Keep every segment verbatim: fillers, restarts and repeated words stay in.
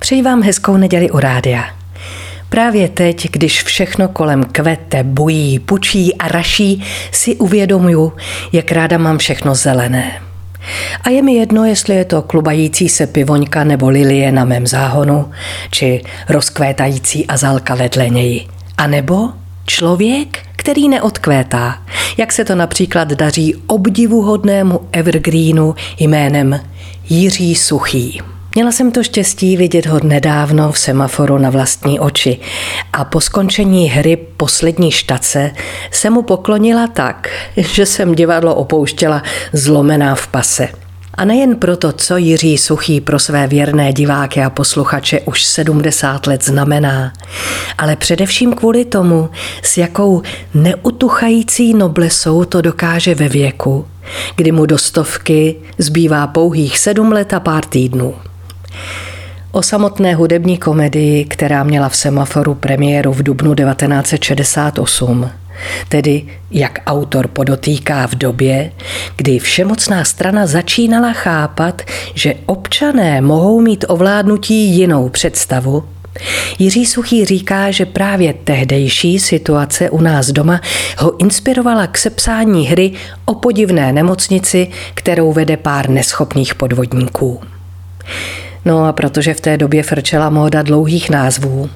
Přeji vám hezkou neděli u rádia. Právě teď, když všechno kolem kvete, bují, pučí a raší, si uvědomuju, jak ráda mám všechno zelené. A je mi jedno, jestli je to klubající se pivoňka nebo lilie na mém záhonu, či rozkvétající azalka vedle něj. A nebo člověk, který neodkvétá, jak se to například daří obdivuhodnému evergreenu jménem Jiří Suchý. Měla jsem to štěstí vidět ho nedávno v semaforu na vlastní oči a po skončení hry Poslední štace se mu poklonila tak, že jsem divadlo opouštěla zlomená v pase. A nejen proto, co Jiří Suchý pro své věrné diváky a posluchače už sedmdesát let znamená, ale především kvůli tomu, s jakou neutuchající noblesou to dokáže ve věku, kdy mu do stovky zbývá pouhých sedm let a pár týdnů. O samotné hudební komedii, která měla v semaforu premiéru v dubnu devatenáct set šedesát osm, tedy, jak autor podotýká, v době, kdy všemocná strana začínala chápat, že občané mohou mít ovládnutí jinou představu, Jiří Suchý říká, že právě tehdejší situace u nás doma ho inspirovala k sepsání hry o podivné nemocnici, kterou vede pár neschopných podvodníků. No a protože v té době frčela móda dlouhých názvů,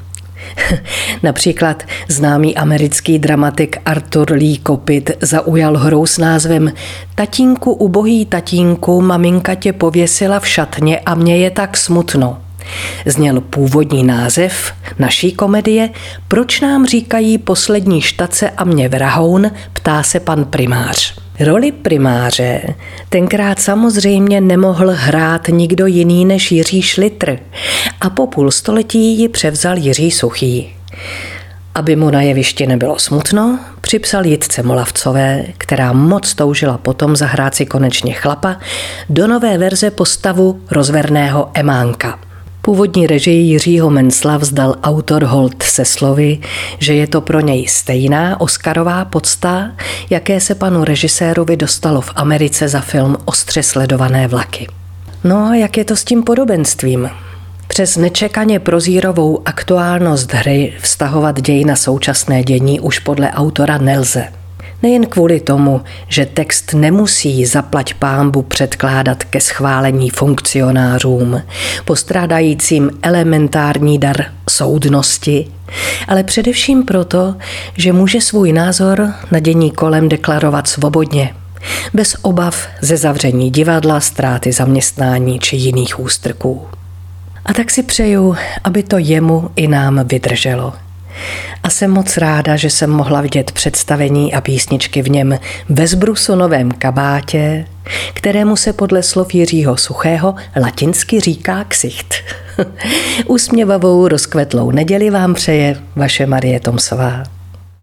například známý americký dramatik Arthur Lee Kopit zaujal hrou s názvem Tatínku, ubohý tatínku, maminka tě pověsila v šatně a mně je tak smutno. Zněl původní název naší komedie Proč nám říkají poslední štace a mě vrahoun, ptá se pan primář. Roli primáře tenkrát samozřejmě nemohl hrát nikdo jiný než Jiří Šlitr a po půl století ji převzal Jiří Suchý. Aby mu na jevišti nebylo smutno, připsal Jitce Molavcové, která moc toužila potom zahrát si konečně chlapa, do nové verze postavu rozverného Emánka. Původní režii Jiřího Mencla vzdal autor holt se slovy, že je to pro něj stejná oscarová pocta, jaké se panu režisérovi dostalo v Americe za film Ostře sledované vlaky. No a jak je to s tím podobenstvím? Přes nečekaně prozírovou aktuálnost hry vztahovat děj na současné dění už podle autora nelze. Nejen kvůli tomu, že text nemusí zaplať pánbu předkládat ke schválení funkcionářům, postrádajícím elementární dar soudnosti, ale především proto, že může svůj názor na dění kolem deklarovat svobodně, bez obav ze zavření divadla, ztráty zaměstnání či jiných ústrků. A tak si přeju, aby to jemu i nám vydrželo. A jsem moc ráda, že jsem mohla vidět představení a písničky v něm ve zbrusu novém kabátě, kterému se podle slov Jiřího Suchého latinsky říká ksicht. Usměvavou rozkvetlou neděli vám přeje vaše Marie Tomsová.